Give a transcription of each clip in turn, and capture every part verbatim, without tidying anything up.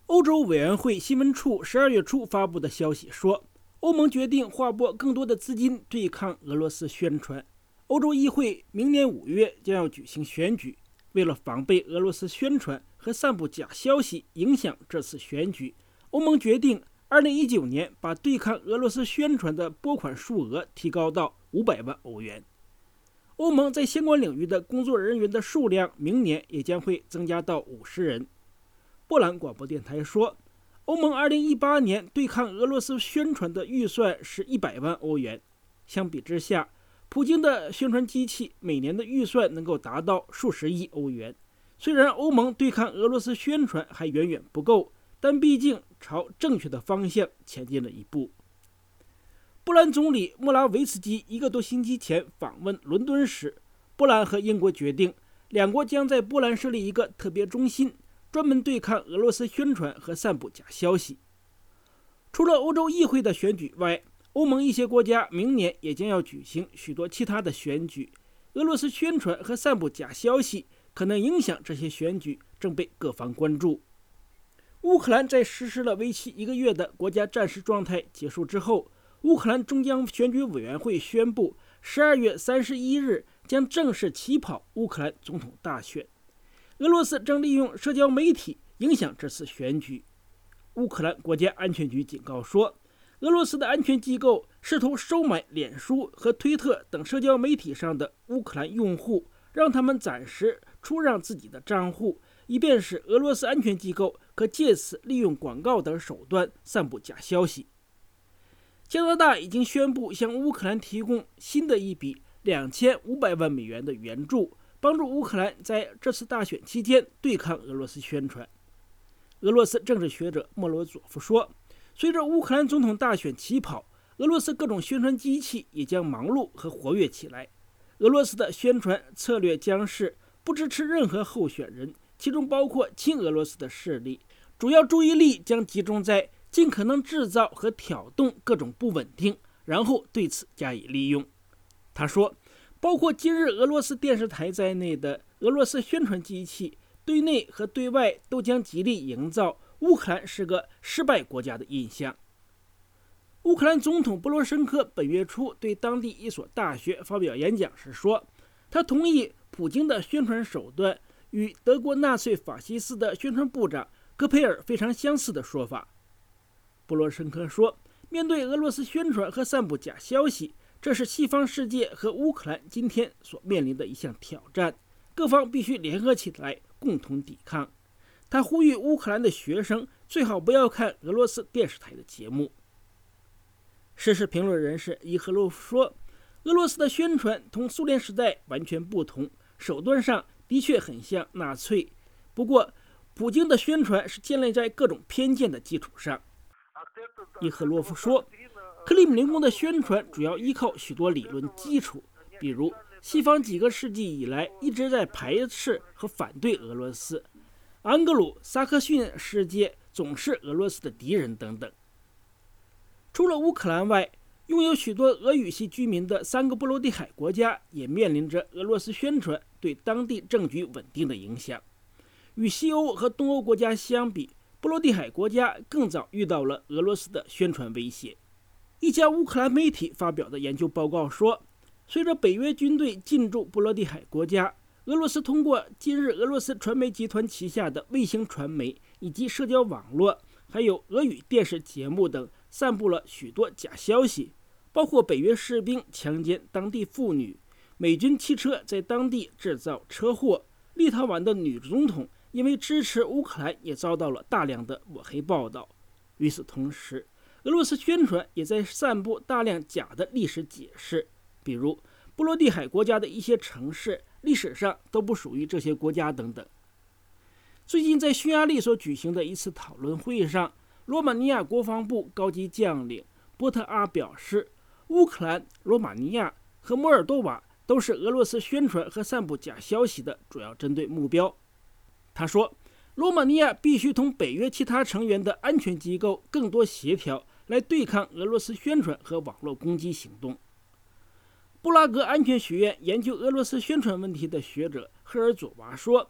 欧洲委员会新闻处十二月初发布的消息说，欧盟决定划拨更多的资金对抗俄罗斯宣传。欧洲议会明年五月将要举行选举，为了防备俄罗斯宣传和散布假消息影响这次选举，欧盟决定二零一九年把对抗俄罗斯宣传的拨款数额提高到五百万欧元。欧盟在相关领域的工作人员的数量明年也将会增加到五十人。波兰广播电台说，欧盟二零一八年对抗俄罗斯宣传的预算是一百万欧元。相比之下，普京的宣传机器每年的预算能够达到数十亿欧元。虽然欧盟对抗俄罗斯宣传还远远不够，但毕竟朝正确的方向前进了一步。波兰总理莫拉维茨基一个多星期前访问伦敦时，波兰和英国决定，两国将在波兰设立一个特别中心，专门对抗俄罗斯宣传和散布假消息。除了欧洲议会的选举外，欧盟一些国家明年也将要举行许多其他的选举。俄罗斯宣传和散布假消息可能影响这些选举，正被各方关注。乌克兰在实施了为期一个月的国家战时状态结束之后，乌克兰中央选举委员会宣布，十二月三十一日将正式起跑乌克兰总统大选。俄罗斯正利用社交媒体影响这次选举。乌克兰国家安全局警告说，俄罗斯的安全机构试图收买脸书和推特等社交媒体上的乌克兰用户，让他们暂时出让自己的账户，以便使俄罗斯安全机构可借此利用广告等手段散布假消息。加拿大已经宣布向乌克兰提供新的一笔两千五百万美元的援助，帮助乌克兰在这次大选期间对抗俄罗斯宣传。俄罗斯政治学者莫罗佐夫说，随着乌克兰总统大选起跑，俄罗斯各种宣传机器也将忙碌和活跃起来。俄罗斯的宣传策略将是不支持任何候选人，其中包括亲俄罗斯的势力，主要注意力将集中在尽可能制造和挑动各种不稳定，然后对此加以利用。他说，包括今日俄罗斯电视台在内的俄罗斯宣传机器，对内和对外都将极力营造乌克兰是个失败国家的印象。乌克兰总统波罗申科本月初对当地一所大学发表演讲时说，他同意普京的宣传手段与德国纳粹法西斯的宣传部长戈培尔非常相似的说法。波罗申科说，面对俄罗斯宣传和散布假消息，这是西方世界和乌克兰今天所面临的一项挑战，各方必须联合起来共同抵抗。他呼吁乌克兰的学生最好不要看俄罗斯电视台的节目。时事评论人士伊赫洛夫说，俄罗斯的宣传同苏联时代完全不同，手段上的确很像纳粹，不过普京的宣传是建立在各种偏见的基础上。伊赫洛夫说，克里姆林宫的宣传主要依靠许多理论基础，比如西方几个世纪以来一直在排斥和反对俄罗斯，安格鲁撒克逊世界总是俄罗斯的敌人等等。除了乌克兰外，拥有许多俄语系居民的三个波罗的海国家也面临着俄罗斯宣传对当地政局稳定的影响。与西欧和东欧国家相比，波罗的海国家更早遇到了俄罗斯的宣传威胁。一家乌克兰媒体发表的研究报告说，随着北约军队进驻波罗的海国家，俄罗斯通过今日俄罗斯传媒集团旗下的卫星传媒以及社交网络，还有俄语电视节目等，散布了许多假消息，包括北约士兵强奸当地妇女，美军汽车在当地制造车祸，立陶宛的女总统因为支持乌克兰也遭到了大量的抹黑报道。与此同时，俄罗斯宣传也在散布大量假的历史解释，比如波罗的海国家的一些城市历史上都不属于这些国家等等。最近在匈牙利所举行的一次讨论会上，罗马尼亚国防部高级将领波特阿表示，乌克兰、罗马尼亚和摩尔多瓦都是俄罗斯宣传和散布假消息的主要针对目标。他说，罗马尼亚必须同北约其他成员的安全机构更多协调，来对抗俄罗斯宣传和网络攻击行动。布拉格安全学院研究俄罗斯宣传问题的学者赫尔佐娃说，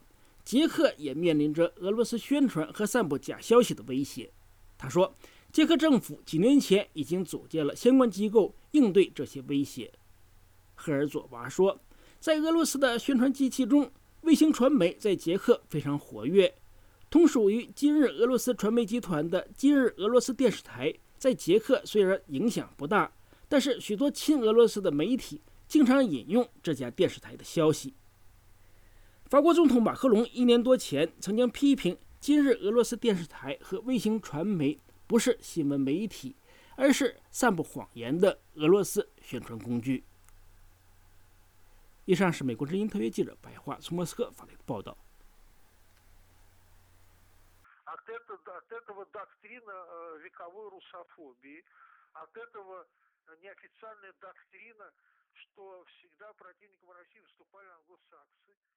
捷克也面临着俄罗斯宣传和散布假消息的威胁。他说，捷克政府几年前已经组建了相关机构应对这些威胁。赫尔佐娃说，在俄罗斯的宣传机器中，卫星传媒在捷克非常活跃。同属于今日俄罗斯传媒集团的今日俄罗斯电视台，在捷克虽然影响不大，但是许多亲俄罗斯的媒体经常引用这家电视台的消息。法国总统马克龙一年多前曾经批评今日俄罗斯电视台和卫星传媒不是新闻媒体，而是散布谎言的俄罗斯宣传工具。以上是美国之音特约记者白桦从莫斯科发来的报道。 От этого, от этого доктрина вековой русофобии, от этого неофициальная доктрина, что всегда противником России выступали англосаксы.